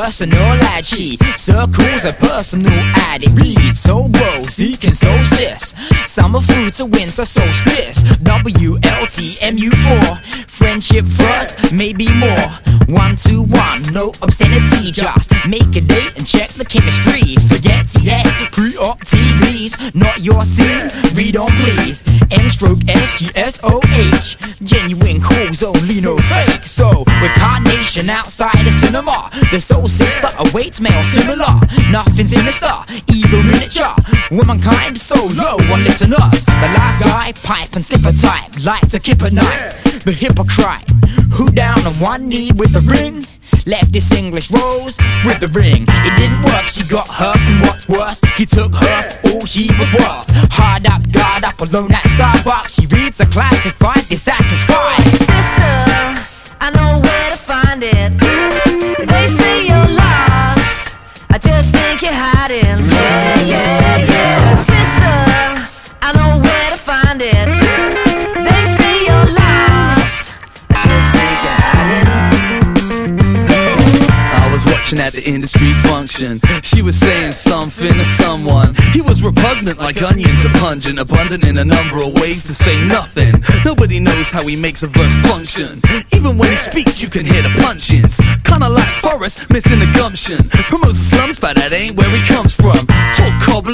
personality circles a personal addict. Bleed so rosy can so sis. Summer through to winter solstice. WLTMU4. Friendship first, maybe more. 1 to 1, no obscenity. Just make a date and check the chemistry. Forget TS, pre-op TVs. Not your scene, read on please. M-stroke SGSOH. Genuine calls, only no fake. So, with Carnation outside the cinema, the soul sister awaits male similar. Nothing sinister, evil miniature. Womankind so low on listeners. The last guy, pipe and slipper type, like to kip at night. The hypocrite, who down on one knee with the ring? Left this English rose with the ring. It didn't work, she got hurt, and what's worse, he took her for all she was worth. Hard up, guard up, alone at Starbucks. She reads a classified, dissatisfied. Sister, I know where to find it. They say you're lost, I just think you're hiding. Yeah, yeah, yeah. Sister, I know where to find it. They say you're lost, I just think you're hiding. I was watching at the industry function. She was saying something to someone. He was repugnant like onions are pungent, abundant in a number of ways to say nothing. Nobody knows how he makes a verse function. Even when he speaks you can hear the punch-ins. Kinda like Forrest missing the gumption. Promotes the slums but that ain't where he comes from. Talk cobbler